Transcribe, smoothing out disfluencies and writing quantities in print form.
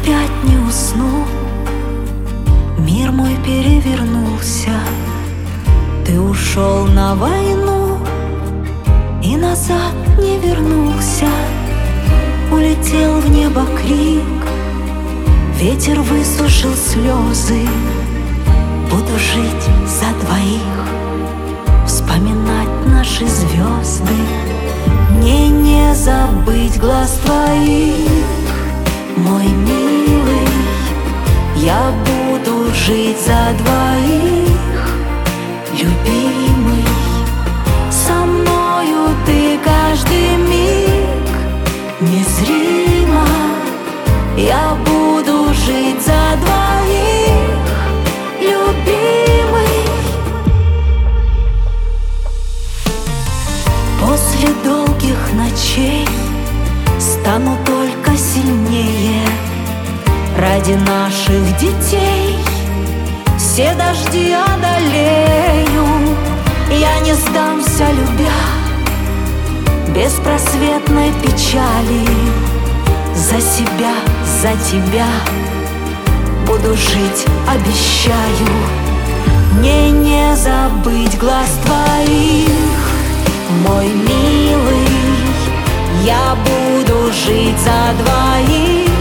опять не усну. Мир мой перевернулся. Ты ушел на войну и назад не вернулся. Улетел в небо крик, ветер высушил слезы. Буду жить за двоих, вспоминать наши звезды. Мне не забыть глаз твоих, мой милый. Я буду жить за двоих, любимый. Со мною ты каждый миг незримо. Я буду жить за двоих, любимый. После долгих ночей стану только сильнее. Ради наших детей все дожди одолею. Я не сдамся, любя, беспросветной печали. За себя, за тебя буду жить, обещаю. Мне не забыть глаз твоих, мой милый. Я буду жить за двоих,